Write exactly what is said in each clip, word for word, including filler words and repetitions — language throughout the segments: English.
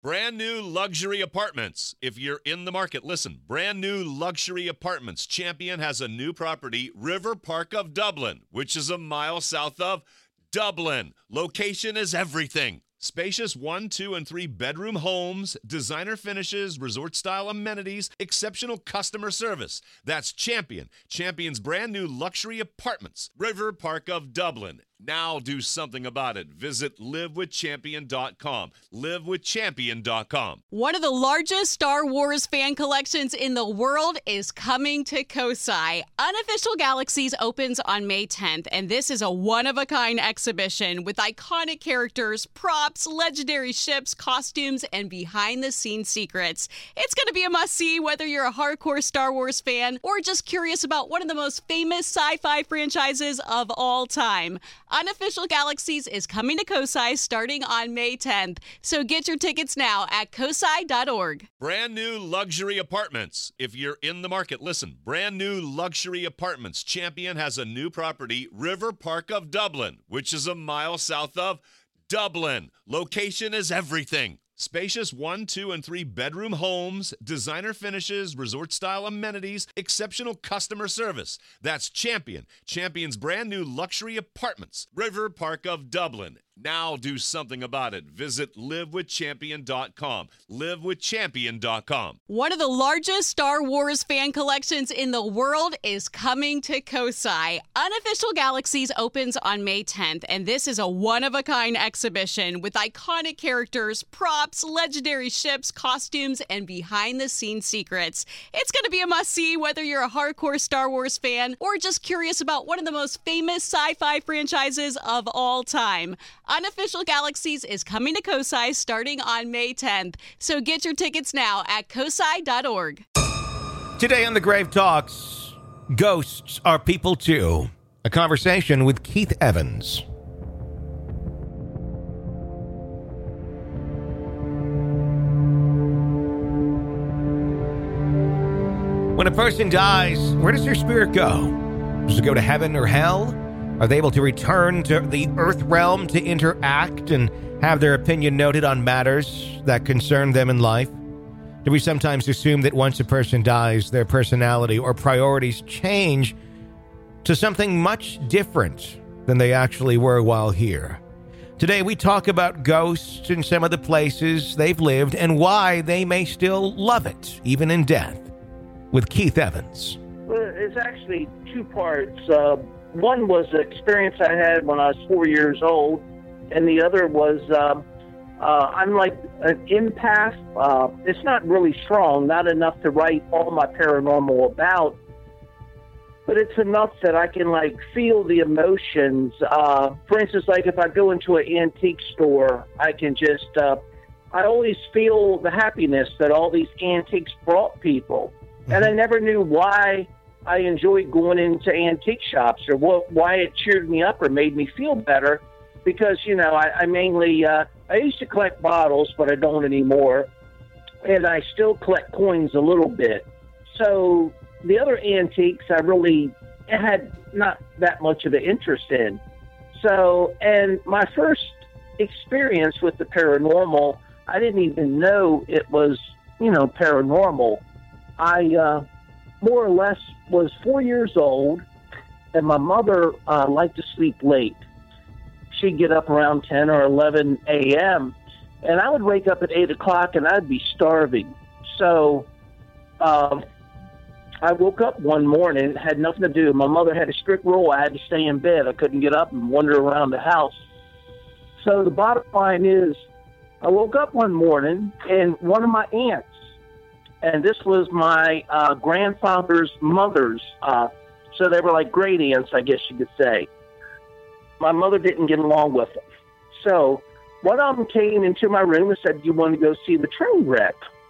Brand new luxury apartments. If you're in the market, listen. Brand new luxury apartments. Champion has a new property, River Park of Dublin, which is a mile south of Dublin. Location is everything. Spacious one, two, and three bedroom homes, designer finishes, resort-style amenities, exceptional customer service. That's Champion. Champion's brand new luxury apartments, River Park of Dublin. Now do something about it. Visit live with champion dot com. live with champion dot com. One of the largest Star Wars fan collections in the world is coming to Kosai. Unofficial Galaxies opens on May tenth, and this is a one-of-a-kind exhibition with iconic characters, props, legendary ships, costumes, and behind-the-scenes secrets. It's going to be a must-see whether you're a hardcore Star Wars fan or just curious about one of the most famous sci-fi franchises of all time. Unofficial Galaxies is coming to Kosai starting on May tenth, so get your tickets now at kosai dot org. Brand new luxury apartments. If you're in the market, listen. Brand new luxury apartments. Champion has a new property, River Park of Dublin, which is a mile south of Dublin. Location is everything. Spacious one, two, and three bedroom homes, designer finishes, resort-style amenities, exceptional customer service. That's Champion. Champion's brand new luxury apartments, River Park of Dublin. Now do something about it. Visit live with champion dot com. live with champion dot com. One of the largest Star Wars fan collections in the world is coming to Kosai. Unofficial Galaxies opens on May tenth, and this is a one-of-a-kind exhibition with iconic characters, props, legendary ships, costumes, and behind-the-scenes secrets. It's going to be a must-see whether you're a hardcore Star Wars fan or just curious about one of the most famous sci-fi franchises of all time. Unofficial Galaxies is coming to Kosai starting on May tenth, so get your tickets now at kosai dot org. Today on The Grave Talks, ghosts are people too. A conversation with Keith Evans. When a person dies, where does their spirit go? Does it go to heaven or hell? Are they able to return to the earth realm to interact and have their opinion noted on matters that concern them in life? Do we sometimes assume that once a person dies, their personality or priorities change to something much different than they actually were while here? Today, we talk about ghosts and some of the places they've lived and why they may still love it, even in death, with Keith Evans. Well, it's actually two parts. Uh, one was the experience I had when I was four years old, and the other was um, uh, I'm like an empath. Uh, it's not really strong, not enough to write all my paranormal about, but it's enough that I can like feel the emotions. Uh, for instance, like if I go into an antique store, I can just, uh, I always feel the happiness that all these antiques brought people. Mm-hmm. And I never knew why I enjoyed going into antique shops or what, why it cheered me up or made me feel better. Because, you know, I, I mainly, uh, I used to collect bottles, but I don't anymore. And I still collect coins a little bit. So the other antiques I really had not that much of an interest in. So, and my first experience with the paranormal, I didn't even know it was, you know, paranormal. I uh, more or less was four years old, and my mother uh, liked to sleep late. She'd get up around ten or eleven a.m., and I would wake up at eight o'clock, and I'd be starving. So um, I woke up one morning, had nothing to do. My mother had a strict rule. I had to stay in bed. I couldn't get up and wander around the house. So the bottom line is, I woke up one morning, and one of my aunts, and this was my uh, grandfather's mother's, uh, so they were like great aunts, I guess you could say. My mother didn't get along with them. So one of them came into my room and said, "You want to go see the train wreck?"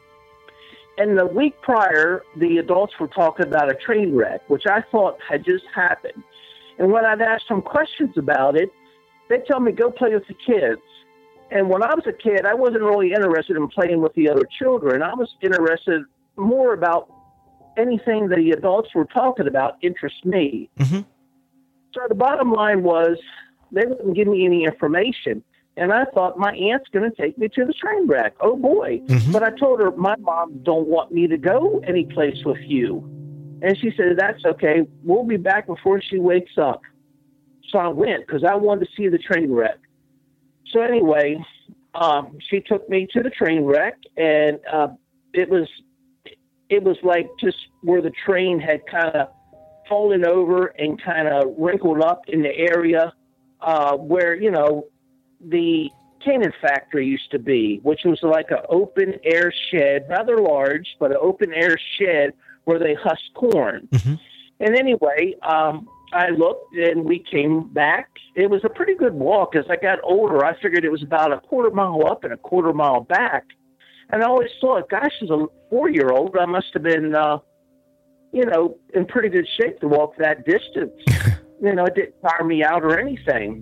And the week prior, the adults were talking about a train wreck, which I thought had just happened. And when I'd ask them questions about it, they'd tell me, "Go play with the kids." And when I was a kid, I wasn't really interested in playing with the other children. I was interested more about anything the adults were talking about interests me. Mm-hmm. So the bottom line was they wouldn't give me any information. And I thought, my aunt's going to take me to the train wreck. Oh, boy. Mhm. But I told her, my mom don't want me to go any place with you. And she said, that's okay. We'll be back before she wakes up. So I went because I wanted to see the train wreck. So anyway, um, she took me to the train wreck, and uh, it was it was like just where the train had kind of fallen over and kind of wrinkled up in the area uh, where, you know, the Cannon factory used to be, which was like an open air shed, rather large, but an open air shed where they husked corn. Mm-hmm. And anyway, um, I looked and we came back. It was a pretty good walk. As I got older, I figured it was about a quarter mile up and a quarter mile back. And I always thought, gosh, as a four-year-old, I must have been, uh, you know, in pretty good shape to walk that distance. You know, it didn't tire me out or anything.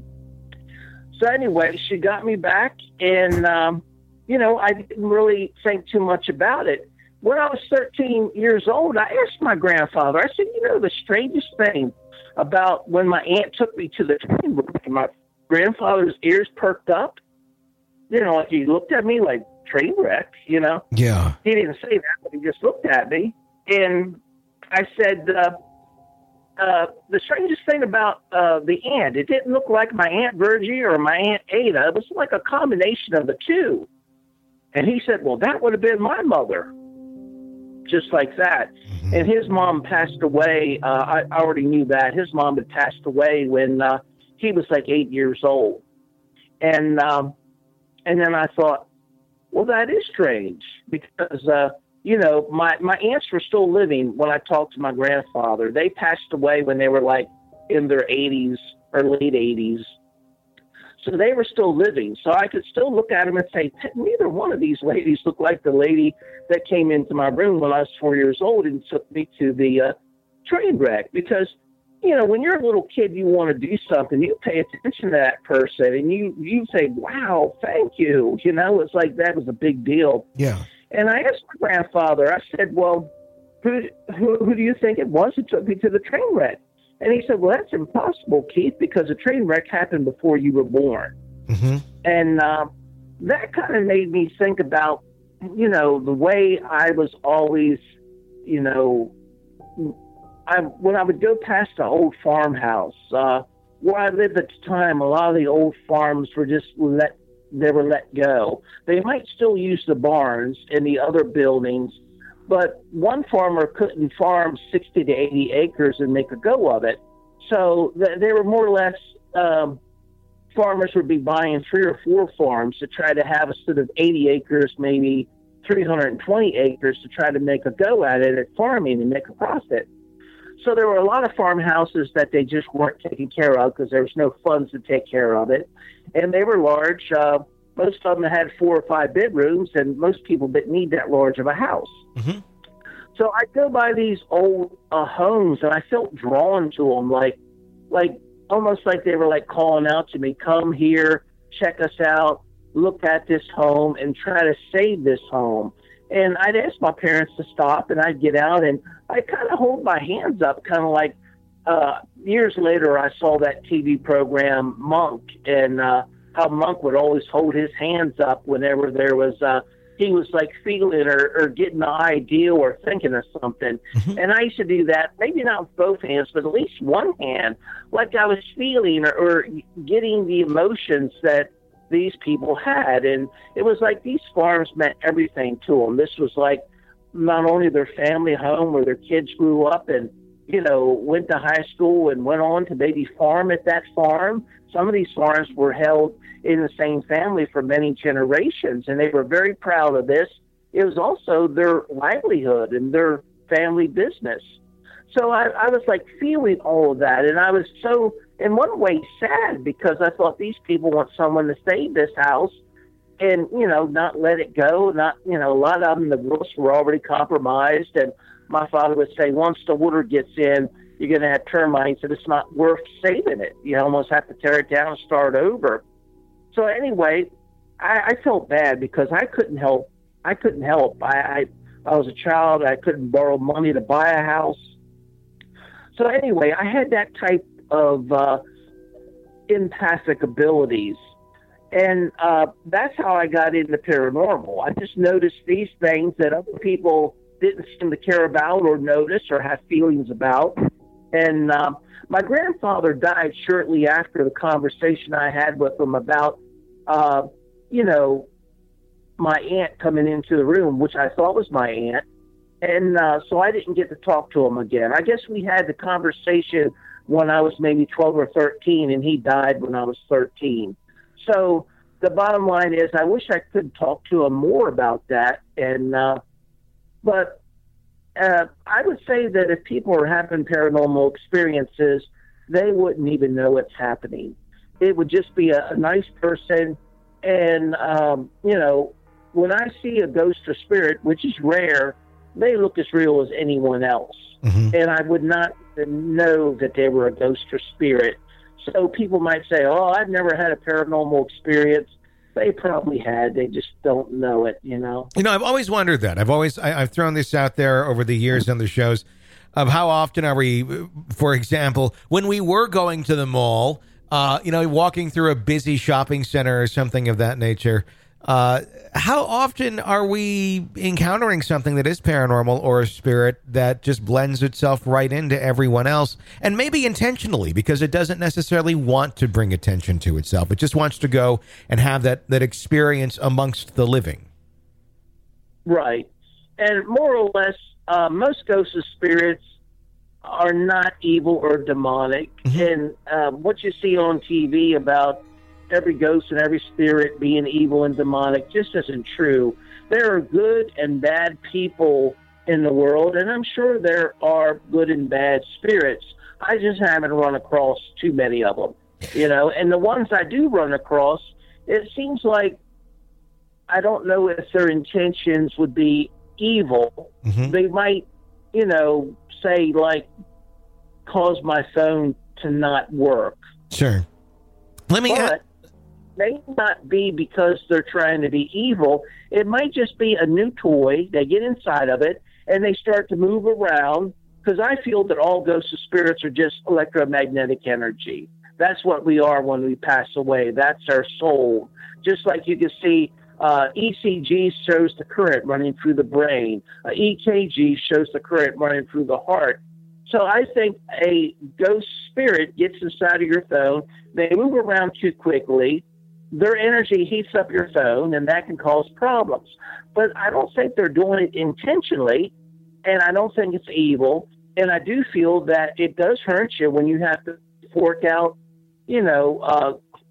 So anyway, she got me back, and, um, you know, I didn't really think too much about it. When I was thirteen years old, I asked my grandfather, I said, you know, the strangest thing about when my aunt took me to the train wreck, my grandfather's ears perked up. You know, like he looked at me like, train wreck, you know? Yeah. He didn't say that, but he just looked at me. And I said, uh, uh, the strangest thing about uh, the aunt, it didn't look like my Aunt Virgie or my Aunt Ada. It was like a combination of the two. And he said, well, that would have been my mother. Just like that. Mm-hmm. And his mom passed away. Uh, I already knew that. His mom had passed away when uh, he was like eight years old. And, um, and then I thought, well, that is strange because, uh, you know, my, my aunts were still living when I talked to my grandfather. They passed away when they were like in their eighties or late eighties. So they were still living. So I could still look at them and say, neither one of these ladies looked like the lady that came into my room when I was four years old and took me to the uh, train wreck. Because, you know, when you're a little kid, you want to do something, you pay attention to that person and you, you say, wow, thank you. You know, it's like that was a big deal. Yeah. And I asked my grandfather, I said, well, who, who, who do you think it was that took me to the train wreck? And he said, well, that's impossible, Keith, because the train wreck happened before you were born. Mm-hmm. And uh, that kind of made me think about, you know, the way I was always, you know, I, when I would go past the old farmhouse, uh, where I lived at the time, a lot of the old farms were just let, they were let go. They might still use the barns and the other buildings, but one farmer couldn't farm sixty to eighty acres and make a go of it. So th- they were more or less, um, farmers would be buying three or four farms to try to have a sort of eighty acres, maybe three hundred twenty acres to try to make a go at it at farming and make a profit. So there were a lot of farmhouses that they just weren't taking care of because there was no funds to take care of it. And they were large. Uh, most of them had four or five bedrooms, and most people didn't need that large of a house. Mm-hmm. So I'd go by these old uh, homes, and I felt drawn to them, like, like almost like they were like calling out to me, come here, check us out, look at this home, and try to save this home. And I'd ask my parents to stop, and I'd get out, and I'd kind of hold my hands up, kind of like uh, years later I saw that T V program, Monk, and uh, how Monk would always hold his hands up whenever there was, uh, he was like feeling or, or getting an idea or thinking of something. Mm-hmm. And I used to do that, maybe not with both hands, but at least one hand, like I was feeling or, or getting the emotions that these people had. And it was like these farms meant everything to them. This was like not only their family home where their kids grew up and, you know, went to high school and went on to maybe farm at that farm. Some of these farms were held in the same family for many generations, and they were very proud of this. It was also their livelihood and their family business. So I, I was like feeling all of that, and I was so, in one way, sad because I thought these people want someone to save this house and, you know, not let it go. Not, you know, a lot of them, the roofs were already compromised, and my father would say, once the water gets in, you're going to have termites, and it's not worth saving it. You almost have to tear it down and start over. So anyway, I, I felt bad because I couldn't help. I couldn't help. I, I I was a child. I couldn't borrow money to buy a house. So anyway, I had that type of uh, empathic abilities. And uh, that's how I got into paranormal. I just noticed these things that other people didn't seem to care about or notice or have feelings about. And um, my grandfather died shortly after the conversation I had with him about, uh, you know, my aunt coming into the room, which I thought was my aunt. And uh, so I didn't get to talk to him again. I guess we had the conversation when I was maybe twelve or thirteen, and he died when I was thirteen. So the bottom line is I wish I could talk to him more about that. And uh, but uh, I would say that if people are having paranormal experiences, they wouldn't even know it's happening. It would just be a, a nice person. And, um, you know, when I see a ghost or spirit, which is rare, they look as real as anyone else. Mm-hmm. And I would not know that they were a ghost or spirit. So people might say, oh, I've never had a paranormal experience. They probably had. They just don't know it, you know? You know, I've always wondered that. I've always, I, I've thrown this out there over the years on the shows of how often are we, for example, when we were going to the mall, uh, you know, walking through a busy shopping center or something of that nature, Uh, how often are we encountering something that is paranormal or a spirit that just blends itself right into everyone else, and maybe intentionally, because it doesn't necessarily want to bring attention to itself. It just wants to go and have that, that experience amongst the living. Right. And more or less, uh, most ghosts and spirits are not evil or demonic. Mm-hmm. And um, what you see on T V about every ghost and every spirit being evil and demonic just isn't true. There are good and bad people in the world, and I'm sure there are good and bad spirits. I just haven't run across too many of them, you know, and the ones I do run across, it seems like I don't know if their intentions would be evil. Mm-hmm. They might, you know, say, like, cause my phone to not work. Sure. Let me... But, may not be because they're trying to be evil. It might just be a new toy. They get inside of it and they start to move around, because I feel that all ghosts and spirits are just electromagnetic energy. That's what we are when we pass away. That's our soul. Just like you can see, uh, E C G shows the current running through the brain. Uh, E K G shows the current running through the heart. So I think a ghost spirit gets inside of your phone. They move around too quickly. Their energy heats up your phone, and that can cause problems. But I don't think they're doing it intentionally, and I don't think it's evil. And I do feel that it does hurt you when you have to fork out, you know, uh,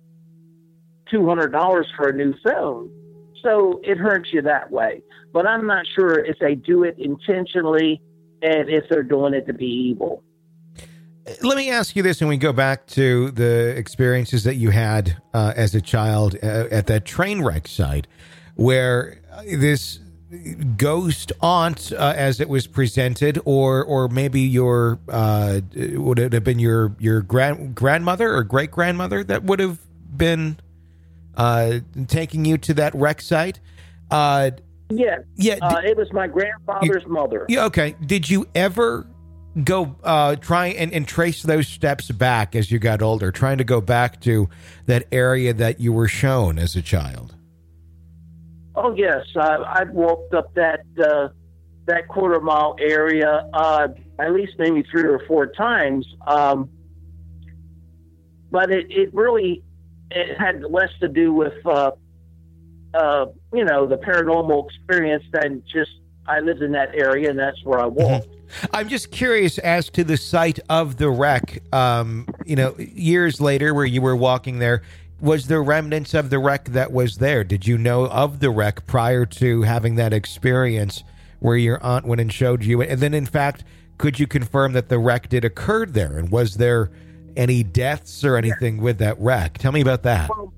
two hundred dollars for a new phone. So it hurts you that way. But I'm not sure if they do it intentionally and if they're doing it to be evil. Let me ask you this, and we go back to the experiences that you had uh, as a child uh, at that train wreck site, where this ghost aunt, uh, as it was presented, or or maybe your uh, would it have been your your grand grandmother or great grandmother that would have been uh, taking you to that wreck site? Uh, yeah, yeah, uh, it was my grandfather's you, mother. Yeah, okay. Did you ever go uh, try and, and trace those steps back as you got older, trying to go back to that area that you were shown as a child? Oh, yes. Uh, I've walked up that uh, that quarter mile area uh, at least maybe three or four times. Um, but it, it really it had less to do with, uh, uh, you know, the paranormal experience than just I lived in that area and that's where I walked. Mm-hmm. I'm just curious as to the site of the wreck, um, you know, years later where you were walking there, was there remnants of the wreck that was there? Did you know of the wreck prior to having that experience where your aunt went and showed you? And then, in fact, could you confirm that the wreck did occur there? And was there any deaths or anything with that wreck? Tell me about that. Well,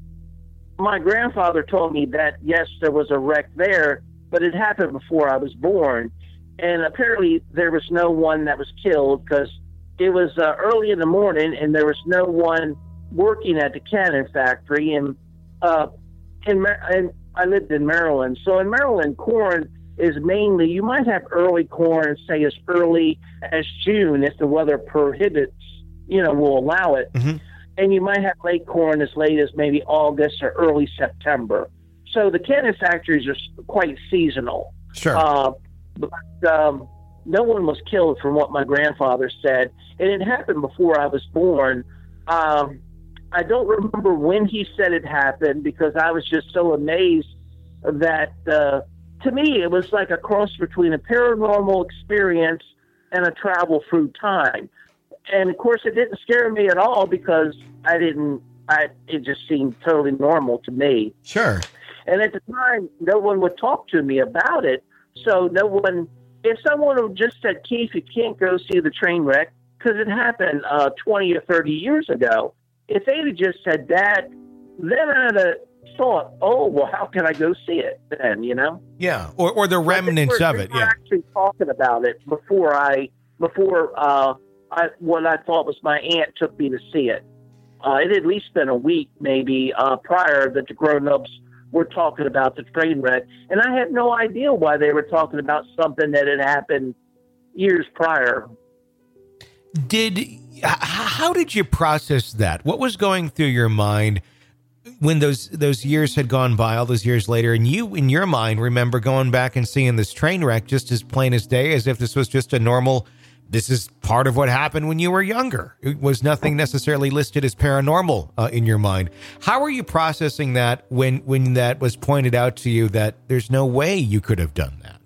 my grandfather told me that, yes, there was a wreck there, but it happened before I was born. And apparently there was no one that was killed because it was uh, early in the morning and there was no one working at the cannon factory. And, uh, in, and I lived in Maryland. So in Maryland, corn is mainly, you might have early corn, say as early as June if the weather prohibits, you know, will allow it. Mm-hmm. and you might have late corn as late as maybe August or early September. So the cannon factories are quite seasonal. Sure. Uh, but um, no one was killed from what my grandfather said. And it happened before I was born. Um, I don't remember when he said it happened because I was just so amazed that, uh, to me, it was like a cross between a paranormal experience and a travel through time. And, of course, it didn't scare me at all because I didn't, I, it just seemed totally normal to me. Sure. And at the time, no one would talk to me about it. So no one, if someone would just said, Keith, you can't go see the train wreck because it happened uh, twenty or thirty years ago. If they'd have just said that, then I'd have thought, oh, well, how can I go see it then, you know? Yeah, or or the remnants of it, we were yeah. actually talking about it before I, before uh, I, what I thought was my aunt took me to see it. Uh, it had at least been a week maybe uh, prior that the grown-ups were talking about the train wreck. And I had no idea why they were talking about something that had happened years prior. Did, how did you process that? What was going through your mind when those those years had gone by, all those years later, and you, in your mind, remember going back and seeing this train wreck just as plain as day, as if this was just a normal, this is part of what happened when you were younger. It was nothing necessarily listed as paranormal uh, in your mind. How are you processing that when, when that was pointed out to you that there's no way you could have done that?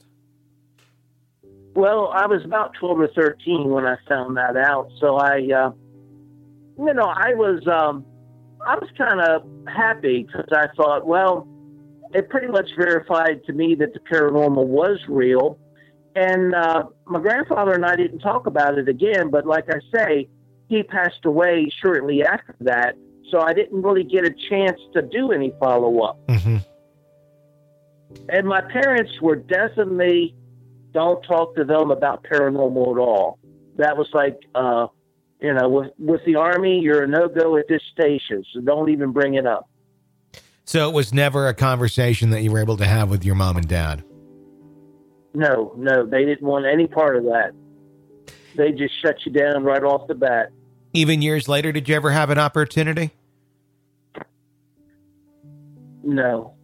Well, I was about twelve or thirteen when I found that out. So I, uh, you know, I was, um, I was kind of happy because I thought, well, it pretty much verified to me that the paranormal was real. And uh, my grandfather and I didn't talk about it again, but like I say, he passed away shortly after that, so I didn't really get a chance to do any follow-up. Mm-hmm. And my parents were definitely, don't talk to them about paranormal at all. That was like, uh, you know, with, with the Army, you're a no-go at this station, so don't even bring it up. So it was never a conversation that you were able to have with your mom and dad? No, no, they didn't want any part of that. They just shut you down right off the bat. Even years later, did you ever have an opportunity? No.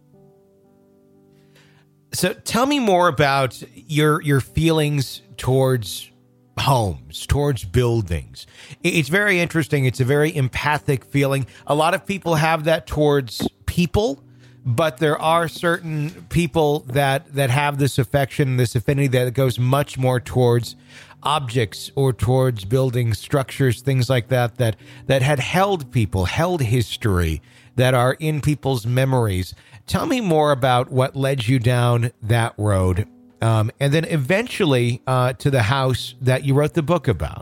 So tell me more about your your feelings towards homes, towards buildings. It's very interesting. It's a very empathic feeling. A lot of people have that towards people, but there are certain people that, that have this affection, this affinity that goes much more towards objects or towards building structures, things like that, that, that had held people, held history, that are in people's memories. Tell me more about what led you down that road, um, and then eventually uh, to the house that you wrote the book about.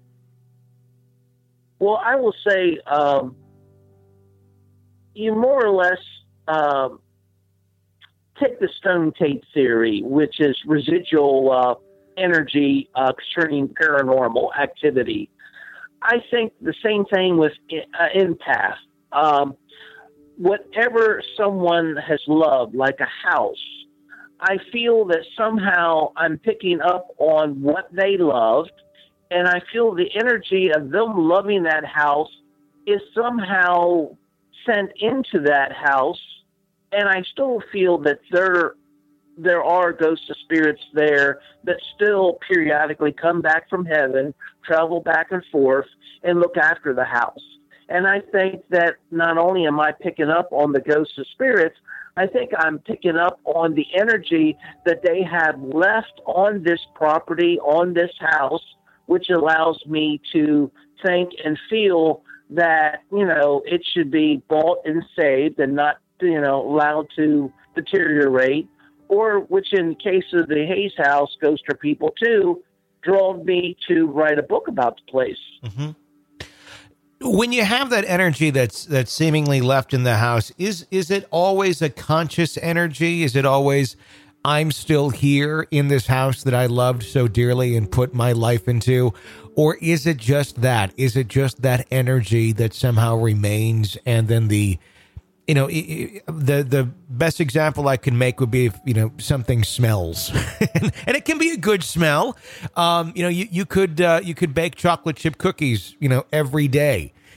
Well, I will say um, you more or less Um, take the stone tape theory, which is residual uh, energy uh, concerning paranormal activity. I think the same thing with uh, empath. Um, whatever someone has loved, like a house, I feel that somehow I'm picking up on what they loved, and I feel the energy of them loving that house is somehow sent into that house. And I still feel that there there are ghosts of spirits there that still periodically come back from heaven, travel back and forth, and look after the house. And I think that not only am I picking up on the ghosts of spirits, I think I'm picking up on the energy that they have left on this property, on this house, which allows me to think and feel that, you know, it should be bought and saved and not, you know, allowed to deteriorate, or which in the case of the Hayes House, Ghost or People too, drove me to write a book about the place. Mm-hmm. When you have that energy that's that's seemingly left in the house, is is it always a conscious energy? Is it always, I'm still here in this house that I loved so dearly and put my life into? Or is it just that? Is it just that energy that somehow remains, and then the You know, the the best example I can make would be if, you know, something smells, and it can be a good smell. Um, you know, you you could uh, you could bake chocolate chip cookies, you know, every day,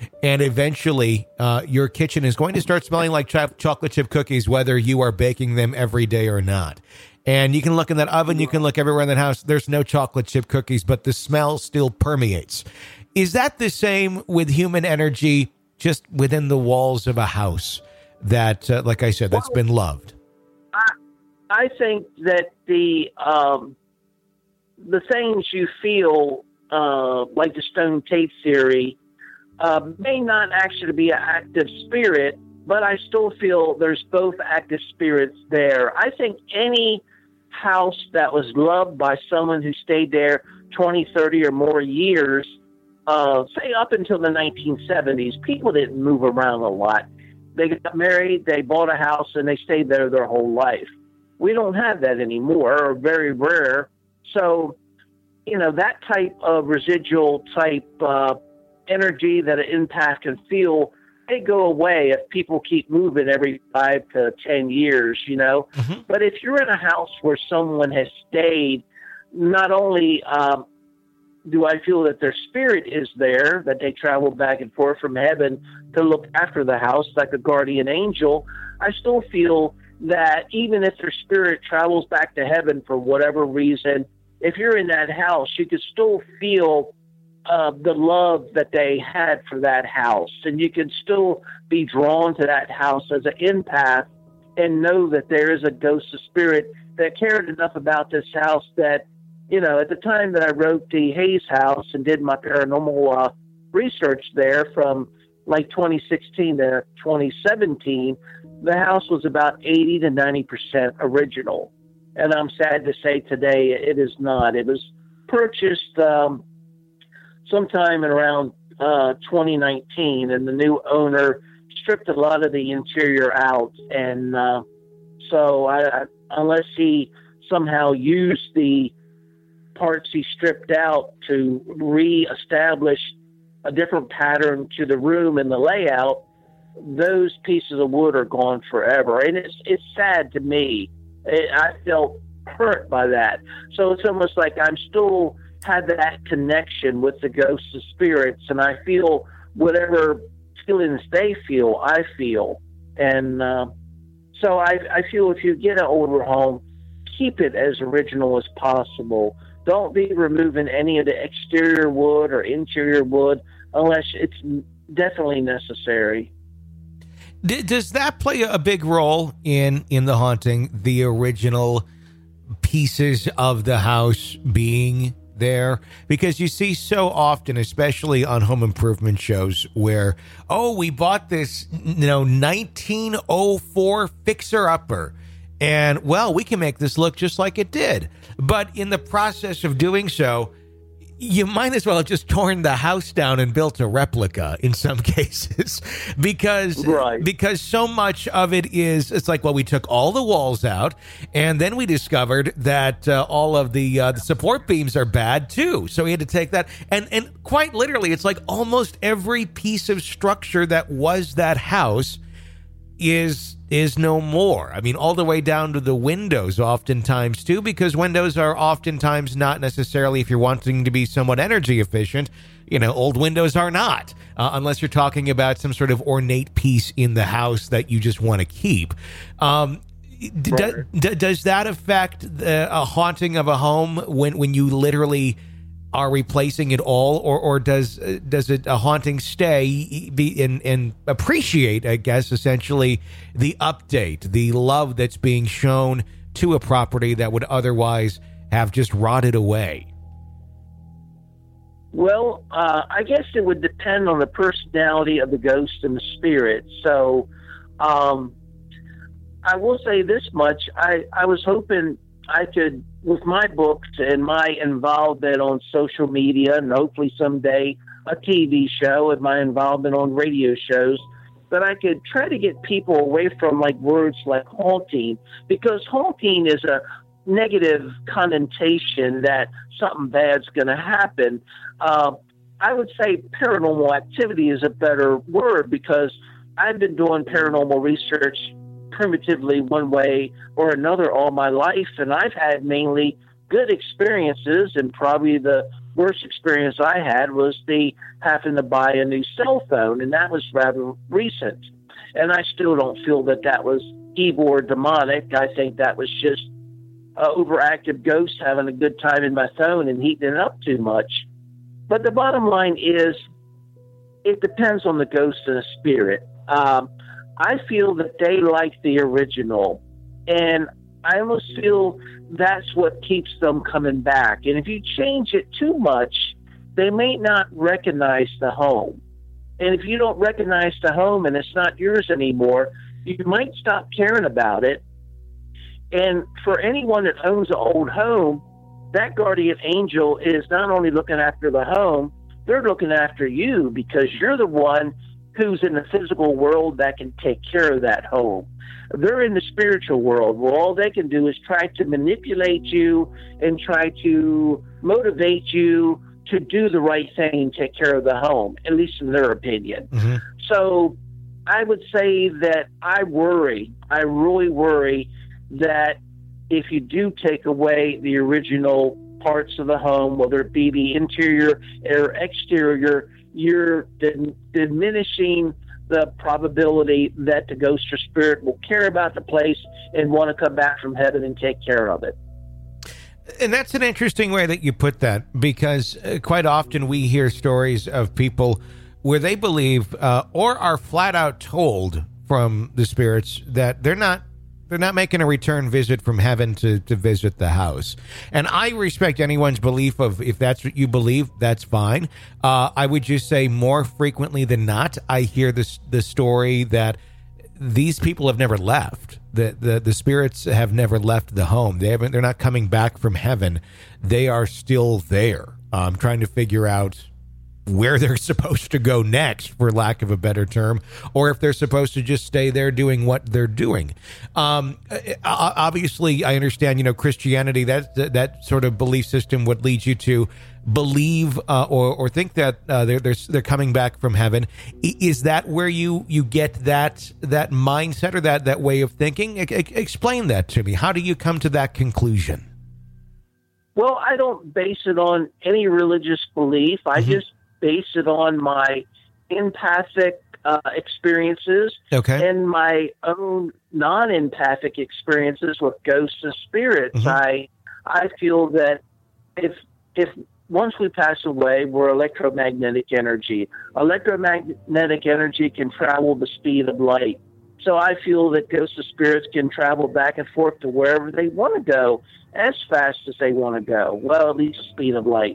And eventually, uh, your kitchen is going to start smelling like ch- chocolate chip cookies, whether you are baking them every day or not. And you can look in that oven, you can look everywhere in that house. There's no chocolate chip cookies, but the smell still permeates. Is that the same with human energy, just within the walls of a house that, uh, like I said, that's been loved? I, I think that the um, the things you feel, uh, like the stone tape theory, uh, may not actually be an active spirit, but I still feel there's both active spirits there. I think any house that was loved by someone who stayed there twenty, thirty or more years, uh, say up until the nineteen seventies, people didn't move around a lot. They got married, they bought a house, and they stayed there their whole life. We don't have that anymore, or very rare. So, you know, that type of residual type uh, energy that an empath can feel, they go away if people keep moving every five to ten years, you know. Mm-hmm. But if you're in a house where someone has stayed, not only um, do I feel that their spirit is there, that they travel back and forth from heaven to look after the house like a guardian angel, I still feel that even if their spirit travels back to heaven for whatever reason, if you're in that house, you can still feel Uh, the love that they had for that house. And you can still be drawn to that house as an empath and know that there is a ghost of spirit that cared enough about this house that, you know, at the time that I wrote the Hayes House and did my paranormal uh, research there from like twenty sixteen to twenty seventeen, the house was about eighty to ninety percent original. And I'm sad to say today it is not. It was purchased um, sometime in around uh, twenty nineteen, and the new owner stripped a lot of the interior out. And uh, so I, I, unless he somehow used the parts he stripped out to reestablish a different pattern to the room and the layout, those pieces of wood are gone forever. And it's, it's sad to me. It, I felt hurt by that. So it's almost like I'm still had that connection with the ghosts of spirits, and I feel whatever feelings they feel, I feel. And uh, so I, I feel if you get an older home, keep it as original as possible. Don't be removing any of the exterior wood or interior wood unless it's definitely necessary. D- does that play a big role in, in the haunting, the original pieces of the house being there? Because you see so often, especially on home improvement shows, where, oh, we bought this, you know, nineteen oh four fixer-upper, and, well, we can make this look just like it did. But in the process of doing so, you might as well have just torn the house down and built a replica in some cases, because right. because so much of it is, it's like, well, we took all the walls out, and then we discovered that uh, all of the, uh, the support beams are bad too. So we had to take that, and and quite literally, it's like almost every piece of structure that was that house is is no more. I mean, all the way down to the windows oftentimes too, because windows are oftentimes not necessarily, if you're wanting to be somewhat energy efficient, you know, old windows are not, uh, unless you're talking about some sort of ornate piece in the house that you just want to keep. Um, d- right. d- d- does that affect the, a haunting of a home when, when you literally are replacing it all, or or does uh, does it a haunting stay be and and appreciate, I guess, essentially the update, the love that's being shown to a property that would otherwise have just rotted away? Well, uh, I guess it would depend on the personality of the ghost and the spirit. So um, I will say this much. I, I was hoping I could, with my books and my involvement on social media, and hopefully someday a T V show and my involvement on radio shows, that I could try to get people away from like words like haunting, because haunting is a negative connotation that something bad's going to happen. Uh, I would say paranormal activity is a better word, because I've been doing paranormal research primitively one way or another all my life, and I've had mainly good experiences, and probably the worst experience I had was the having to buy a new cell phone, and that was rather recent. And I still don't feel that that was evil or demonic. I think that was just an overactive ghost having a good time in my phone and heating it up too much. But the bottom line is, it depends on the ghost and the spirit. Um, I feel that they like the original, and I almost feel that's what keeps them coming back. And if you change it too much, they may not recognize the home. And if you don't recognize the home and it's not yours anymore, you might stop caring about it. And for anyone that owns an old home, that guardian angel is not only looking after the home, they're looking after you, because you're the one who's in the physical world that can take care of that home. They're in the spiritual world where all they can do is try to manipulate you and try to motivate you to do the right thing and take care of the home, at least in their opinion. Mm-hmm. So I would say that I worry, I really worry that if you do take away the original parts of the home, whether it be the interior or exterior, you're din- diminishing the probability that the ghost or spirit will care about the place and want to come back from heaven and take care of it. And that's an interesting way that you put that, because uh, quite often we hear stories of people where they believe uh, or are flat out told from the spirits that they're not They're not making a return visit from heaven to, to visit the house. And I respect anyone's belief of, if that's what you believe, that's fine. Uh, I would just say more frequently than not, I hear this the story that these people have never left. The, the the spirits have never left the home. They haven't. They're not coming back from heaven. They are still there. I'm trying to figure out where they're supposed to go next, for lack of a better term, or if they're supposed to just stay there doing what they're doing. Um, obviously, I understand, you know, Christianity, that that sort of belief system would lead you to believe uh, or or think that uh, they're, they're they're coming back from heaven. Is that where you you get that that mindset or that that way of thinking? E- explain that to me. How do you come to that conclusion? Well, I don't base it on any religious belief. I mm-hmm. just base it on my empathic uh, experiences okay. and my own non-empathic experiences with ghosts and spirits. Mm-hmm. I I feel that if if once we pass away, we're electromagnetic energy. Electromagnetic energy can travel the speed of light. So I feel that ghosts and spirits can travel back and forth to wherever they want to go, as fast as they want to go. Well, at least the speed of light.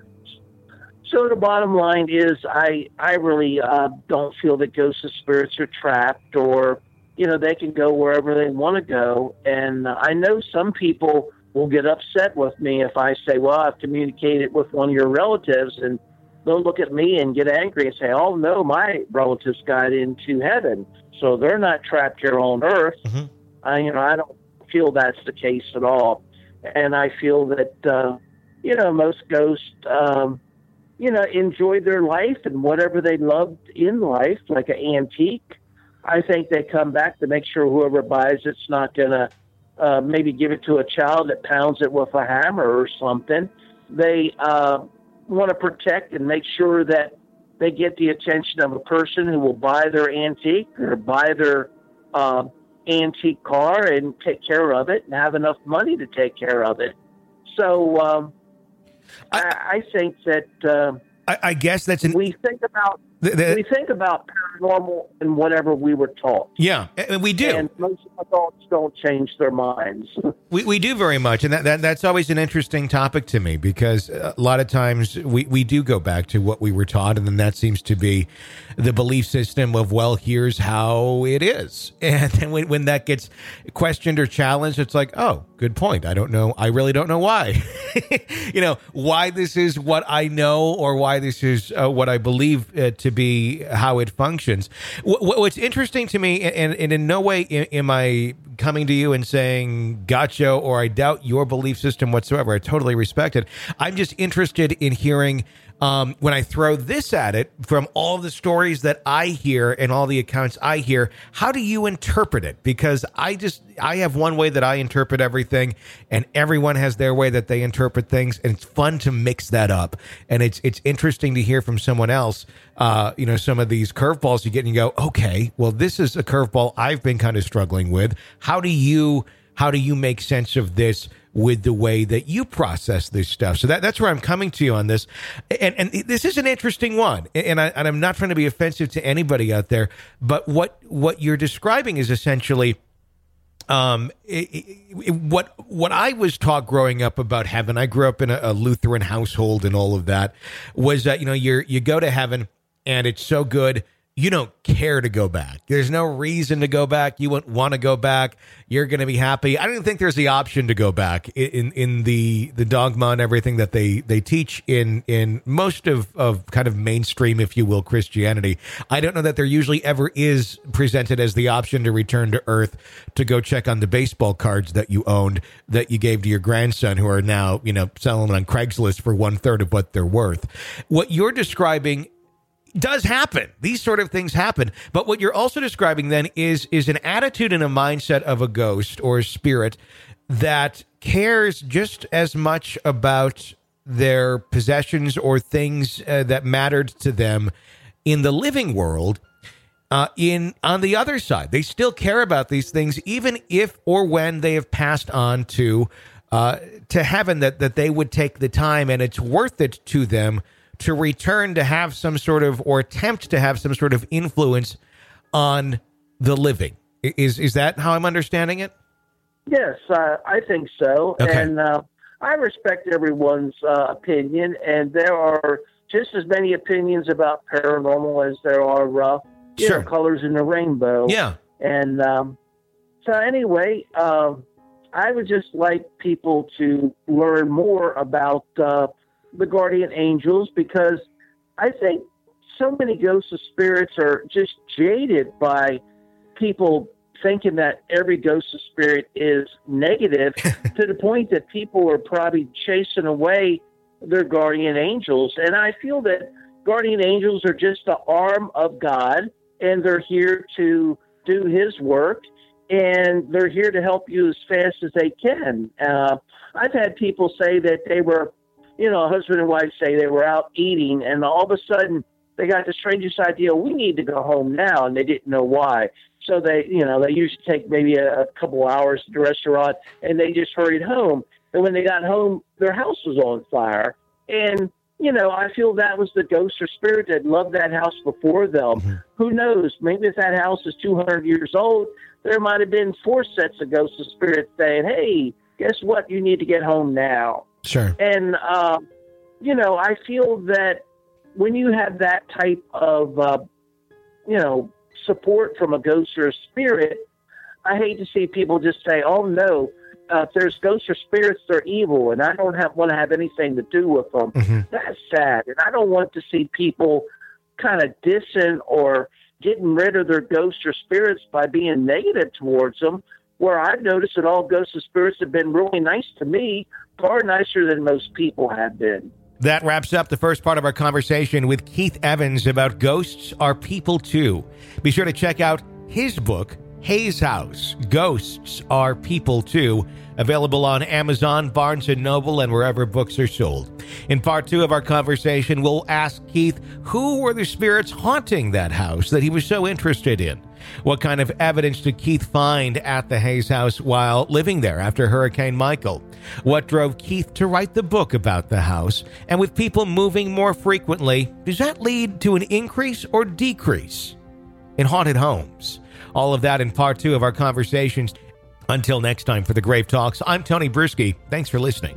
So the bottom line is, I I really uh, don't feel that ghosts and spirits are trapped, or, you know, they can go wherever they want to go. And uh, I know some people will get upset with me if I say, well, I've communicated with one of your relatives, and they'll look at me and get angry and say, oh, no, my relatives got into heaven, so they're not trapped here on earth. Mm-hmm. Uh, you know, I don't feel that's the case at all. And I feel that, uh, you know, most ghosts, um, you know, enjoy their life and whatever they loved in life, like an antique. I think they come back to make sure whoever buys it's not going to uh, maybe give it to a child that pounds it with a hammer or something. They uh, want to protect and make sure that they get the attention of a person who will buy their antique or buy their uh, antique car and take care of it and have enough money to take care of it. So um, I, I think that uh, I, I guess that's an, we think about the, the, we think about paranormal and whatever we were taught. Yeah, we do. And most adults don't change their minds. We we do very much, and that, that that's always an interesting topic to me, because a lot of times we, we do go back to what we were taught, and then that seems to be the belief system of, well, here's how it is. And then when, when that gets questioned or challenged, it's like, oh, good point. I don't know. I really don't know why. You know, why this is what I know, or why this is uh, what I believe uh, to be how it functions. W- what's interesting to me, and, and in no way am I coming to you and saying gotcha, or I doubt your belief system whatsoever. I totally respect it. I'm just interested in hearing Um, when I throw this at it, from all the stories that I hear and all the accounts I hear, how do you interpret it? Because I just, I have one way that I interpret everything, and everyone has their way that they interpret things, and it's fun to mix that up. And it's it's interesting to hear from someone else, uh, you know, some of these curveballs you get, and you go, okay, well, this is a curveball I've been kind of struggling with. How do you, how do you make sense of this with the way that you process this stuff? So that, that's where I'm coming to you on this. And, and this is an interesting one. And, I, and I'm not trying to be offensive to anybody out there, but what, what you're describing is essentially um, it, it, what, what I was taught growing up about heaven. I grew up in a, a Lutheran household, and all of that was that, you know, you're, you go to heaven and it's so good, you don't care to go back. There's no reason to go back. You wouldn't want to go back. You're going to be happy. I don't think there's the option to go back in in the the dogma and everything that they they teach in in most of of kind of mainstream, if you will, Christianity. I don't know that there usually ever is presented as the option to return to Earth to go check on the baseball cards that you owned, that you gave to your grandson, who are now, you know, selling them on Craigslist for one third of what they're worth. What you're describing does happen. These sort of things happen. But what you're also describing then is is an attitude and a mindset of a ghost or a spirit that cares just as much about their possessions or things uh, that mattered to them in the living world. Uh, in on the other side, they still care about these things, even if or when they have passed on to uh, to heaven. That that they would take the time, and it's worth it to them to return to have some sort of, or attempt to have some sort of influence on the living. Is is that how I'm understanding it? Yes, uh, I think so. Okay. And uh, I respect everyone's uh, opinion, and there are just as many opinions about paranormal as there are uh, you Sure. know, colors in the rainbow. Yeah. And um, so anyway, uh, I would just like people to learn more about uh, the guardian angels, because I think so many ghosts of spirits are just jaded by people thinking that every ghost of spirit is negative to the point that people are probably chasing away their guardian angels. And I feel that guardian angels are just the arm of God, and they're here to do his work, and they're here to help you as fast as they can. Uh, I've had people say that they were, you know, a husband and wife say they were out eating, and all of a sudden they got the strangest idea, we need to go home now, and they didn't know why. So they, you know, they usually take maybe a, a couple hours at the restaurant, and they just hurried home. And when they got home, their house was on fire. And, you know, I feel that was the ghost or spirit that loved that house before them. Mm-hmm. Who knows? Maybe if that house is two hundred years old, there might have been four sets of ghosts of spirits saying, hey, guess what? You need to get home now. Sure. And, uh, you know, I feel that when you have that type of, uh, you know, support from a ghost or a spirit, I hate to see people just say, oh, no, uh, if there's ghosts or spirits, they're evil, and I don't have, want to have anything to do with them. Mm-hmm. That's sad. And I don't want to see people kind of dissing or getting rid of their ghosts or spirits by being negative towards them, where I've noticed that all ghosts and spirits have been really nice to me, far nicer than most people have been. That wraps up the first part of our conversation with Keith Evans about Ghosts Are People Too. Be sure to check out his book, Hayes House, Ghosts Are People Too, available on Amazon, Barnes and Noble, and wherever books are sold. In part two of our conversation, we'll ask Keith who were the spirits haunting that house that he was so interested in. What kind of evidence did Keith find at the Hayes house while living there after Hurricane Michael? What drove Keith to write the book about the house? And with people moving more frequently, does that lead to an increase or decrease in haunted homes? All of that in part two of our conversations. Until next time, for the Grave Talks, I'm Tony Bruschi. Thanks for listening.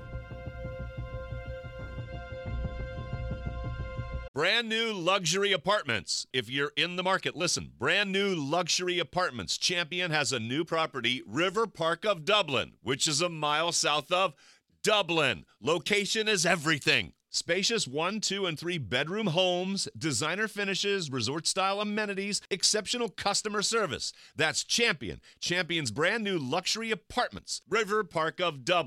Brand new luxury apartments. If you're in the market, listen. Brand new luxury apartments. Champion has a new property, River Park of Dublin, which is a mile south of Dublin. Location is everything. Spacious one, two, and three bedroom homes, designer finishes, resort-style amenities, exceptional customer service. That's Champion. Champion's brand new luxury apartments, River Park of Dublin.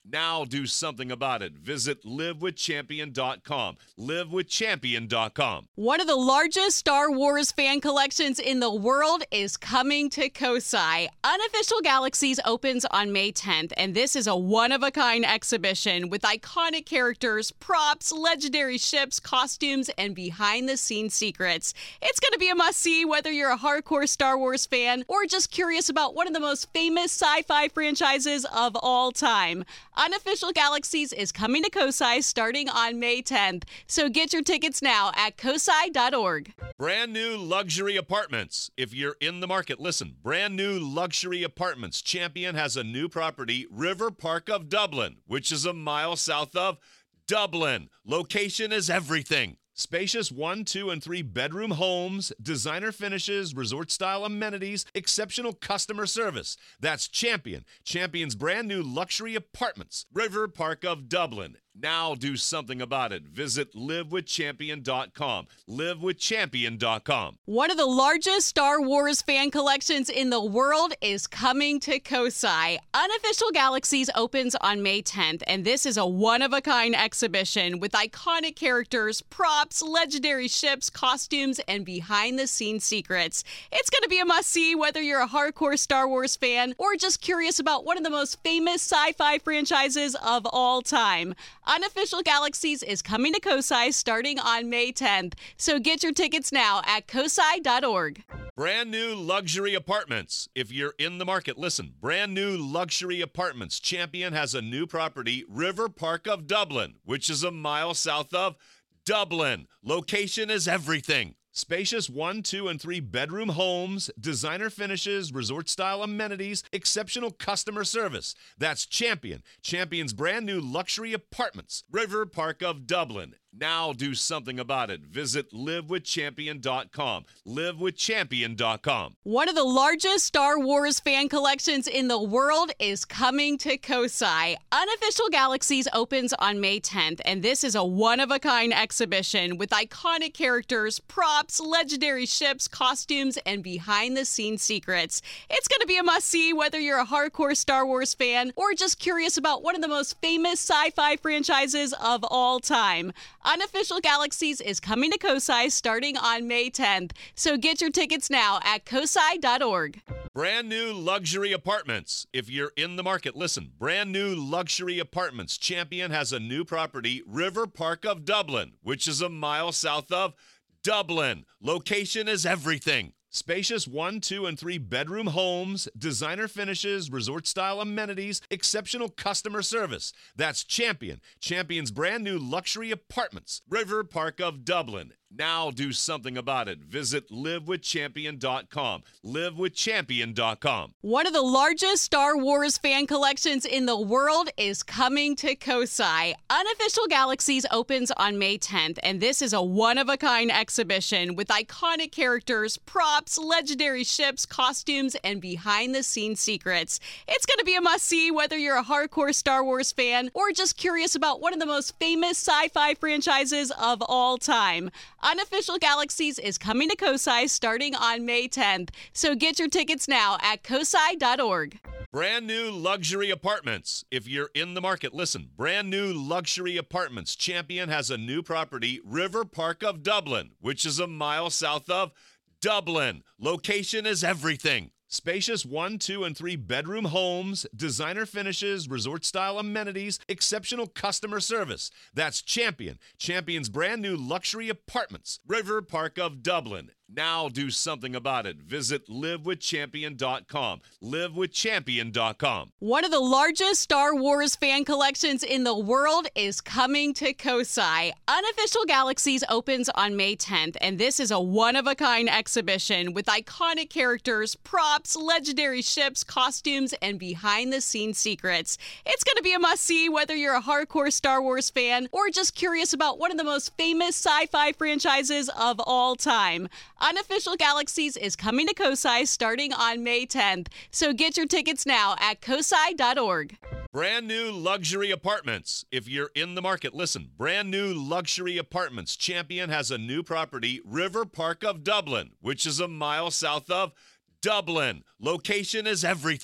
Now do something about it. Visit live with champion dot com. live with champion dot com. One of the largest Star Wars fan collections in the world is coming to Kosai. Unofficial Galaxies opens on May tenth, and this is a one-of-a-kind exhibition with iconic characters, props, legendary ships, costumes, and behind-the-scenes secrets. It's going to be a must-see whether you're a hardcore Star Wars fan or just curious about one of the most famous sci-fi franchises of all time. Unofficial Galaxies is coming to Kosai starting on May tenth, so get your tickets now at kosai dot org. Brand new luxury apartments. If you're in the market, listen. Brand new luxury apartments. Champion has a new property, River Park of Dublin, which is a mile south of Dublin. Location is everything. Spacious one, two, and three bedroom homes, designer finishes, resort-style amenities, exceptional customer service. That's Champion. Champion's brand new luxury apartments. River Park of Dublin. Now do something about it. Visit live with champion dot com. live with champion dot com. One of the largest Star Wars fan collections in the world is coming to Kosai. Unofficial Galaxies opens on May tenth, and this is a one-of-a-kind exhibition with iconic characters, props, legendary ships, costumes, and behind-the-scenes secrets. It's going to be a must-see whether you're a hardcore Star Wars fan or just curious about one of the most famous sci-fi franchises of all time. Unofficial Galaxies is coming to Kosai starting on May tenth, so get your tickets now at kosai dot org. Brand new luxury apartments. If you're in the market, listen. Brand new luxury apartments. Champion has a new property, River Park of Dublin, which is a mile south of Dublin. Location is everything. Spacious one, two, and three bedroom homes, designer finishes, resort-style amenities, exceptional customer service. That's Champion. Champion's brand new luxury apartments. River Park of Dublin. Now do something about it. Visit live with champion dot com. live with champion dot com. One of the largest Star Wars fan collections in the world is coming to Kosai. Unofficial Galaxies opens on May tenth, and this is a one-of-a-kind exhibition with iconic characters, props, legendary ships, costumes, and behind-the-scenes secrets. It's going to be a must-see whether you're a hardcore Star Wars fan or just curious about one of the most famous sci-fi franchises of all time. Unofficial Galaxies is coming to Kosai starting on May tenth, so get your tickets now at kosai dot org. Brand new luxury apartments. If you're in the market, listen. Brand new luxury apartments. Champion has a new property, River Park of Dublin, which is a mile south of Dublin. Location is everything. Spacious one, two, and three bedroom homes, designer finishes, resort-style amenities, exceptional customer service. That's Champion. Champion's brand new luxury apartments. River Park of Dublin. Now do something about it. Visit live with champion dot com. live with champion dot com. One of the largest Star Wars fan collections in the world is coming to Kosai. Unofficial Galaxies opens on May tenth, and this is a one-of-a-kind exhibition with iconic characters, props, legendary ships, costumes, and behind-the-scenes secrets. It's going to be a must-see whether you're a hardcore Star Wars fan or just curious about one of the most famous sci-fi franchises of all time. Unofficial Galaxies is coming to Kosai starting on May tenth, so get your tickets now at kosai dot org. Brand new luxury apartments. If you're in the market, listen. Brand new luxury apartments. Champion has a new property, River Park of Dublin, which is a mile south of Dublin. Location is everything. Spacious one, two, and three bedroom homes, designer finishes, resort-style amenities, exceptional customer service. That's Champion. Champion's brand new luxury apartments. River Park of Dublin. Now do something about it. Visit live with champion dot com. live with champion dot com. One of the largest Star Wars fan collections in the world is coming to Kosai. Unofficial Galaxies opens on May tenth, and this is a one-of-a-kind exhibition with iconic characters, props, legendary ships, costumes, and behind-the-scenes secrets. It's going to be a must-see whether you're a hardcore Star Wars fan or just curious about one of the most famous sci-fi franchises of all time. Unofficial Galaxies is coming to Kosai starting on May tenth, so get your tickets now at kosai dot org. Brand new luxury apartments. If you're in the market, listen. Brand new luxury apartments. Champion has a new property, River Park of Dublin, which is a mile south of Dublin. Location is everything.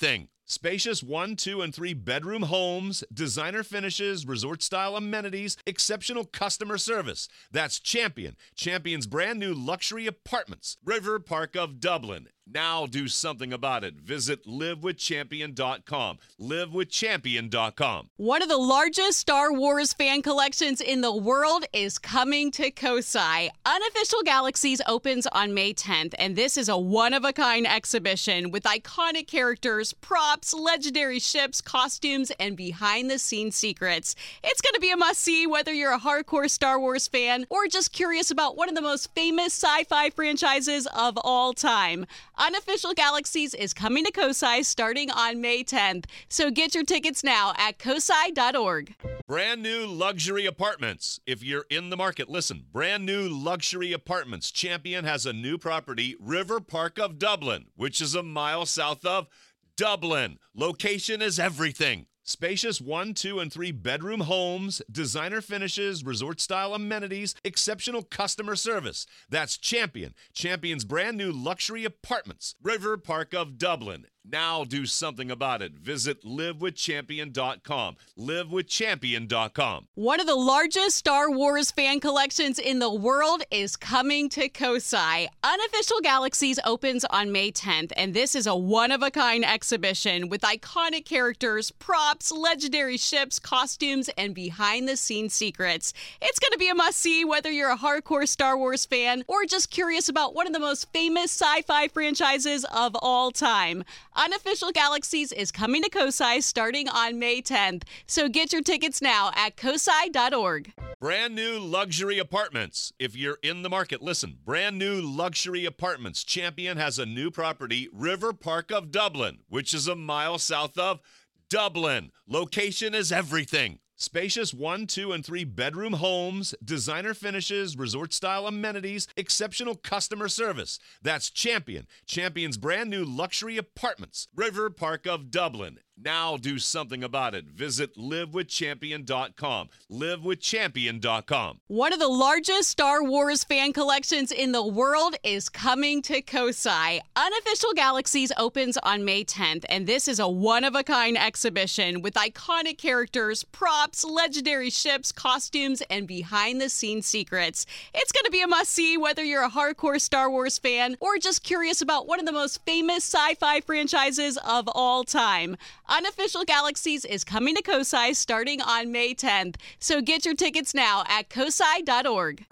Spacious one, two, and three bedroom homes, designer finishes, resort-style amenities, exceptional customer service. That's Champion. Champion's brand new luxury apartments. River Park of Dublin. Now do something about it. Visit live with champion dot com. live with champion dot com. One of the largest Star Wars fan collections in the world is coming to Kosai. Unofficial Galaxies opens on May tenth, and this is a one-of-a-kind exhibition with iconic characters, props, legendary ships, costumes, and behind-the-scenes secrets. It's going to be a must-see whether you're a hardcore Star Wars fan or just curious about one of the most famous sci-fi franchises of all time. Unofficial Galaxies is coming to Kosai starting on May tenth, so get your tickets now at kosai dot org. Brand new luxury apartments. If you're in the market, listen. Brand new luxury apartments. Champion has a new property, River Park of Dublin, which is a mile south of Dublin. Location is everything. Spacious one, two, and three bedroom homes, designer finishes, resort-style amenities, exceptional customer service. That's Champion. Champion's brand new luxury apartments. River Park of Dublin. Now do something about it. Visit live with champion dot com. live with champion dot com. One of the largest Star Wars fan collections in the world is coming to Kosai. Unofficial Galaxies opens on May tenth, and this is a one-of-a-kind exhibition with iconic characters, props, legendary ships, costumes, and behind-the-scenes secrets. It's going to be a must-see whether you're a hardcore Star Wars fan or just curious about one of the most famous sci-fi franchises of all time. Unofficial Galaxies is coming to Kosai starting on May tenth, so get your tickets now at kosai dot org. Brand new luxury apartments. If you're in the market, listen. Brand new luxury apartments. Champion has a new property, River Park of Dublin, which is a mile south of Dublin. Location is everything. Spacious one, two, and three bedroom homes, designer finishes, resort-style amenities, exceptional customer service. That's Champion. Champion's brand new luxury apartments. River Park of Dublin. Now do something about it. Visit live with champion dot com. live with champion dot com. One of the largest Star Wars fan collections in the world is coming to Kosai. Unofficial Galaxies opens on May tenth, and this is a one-of-a-kind exhibition with iconic characters, props, legendary ships, costumes, and behind-the-scenes secrets. It's going to be a must-see whether you're a hardcore Star Wars fan or just curious about one of the most famous sci-fi franchises of all time. Unofficial Galaxies is coming to Kosai starting on May tenth, so get your tickets now at kosai dot org.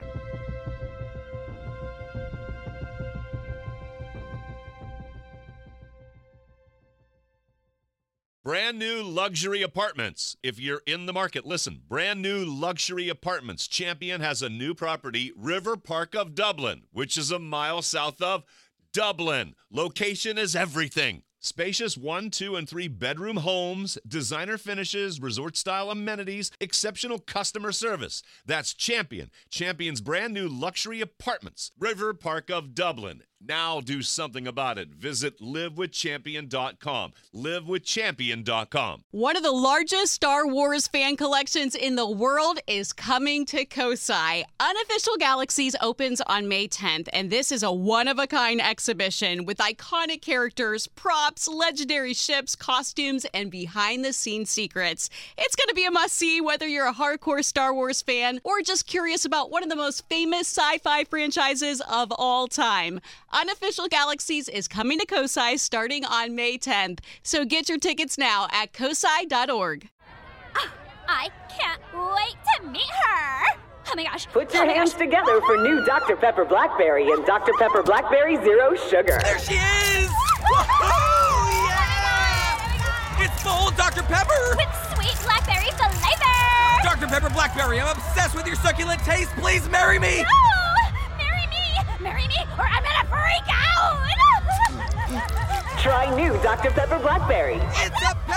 Brand new luxury apartments. If you're in the market, listen. Brand new luxury apartments. Champion has a new property, River Park of Dublin, which is a mile south of Dublin. Location is everything. Spacious one, two, and three bedroom homes, designer finishes, resort-style amenities, exceptional customer service. That's Champion. Champion's brand new luxury apartments. River Park of Dublin. Now do something about it. Visit live with champion dot com. live with champion dot com. One of the largest Star Wars fan collections in the world is coming to Kosai. Unofficial Galaxies opens on May tenth, and this is a one-of-a-kind exhibition with iconic characters, props, legendary ships, costumes, and behind-the-scenes secrets. It's going to be a must-see whether you're a hardcore Star Wars fan or just curious about one of the most famous sci-fi franchises of all time. Unofficial Galaxies is coming to Kosai starting on May tenth, so get your tickets now at kosai dot org. Oh, I can't wait to meet her! Oh my gosh. Put your oh hands gosh. together for new Doctor Pepper Blackberry and Doctor Pepper Blackberry Zero Sugar. There she is! Woohoo! Yeah! It's full Doctor Pepper! With sweet blackberry flavor! Doctor Pepper Blackberry, I'm obsessed with your succulent taste. Please marry me! No! Marry me! Marry me or I'm gonna freak out! Try new Doctor Pepper Blackberry. It's a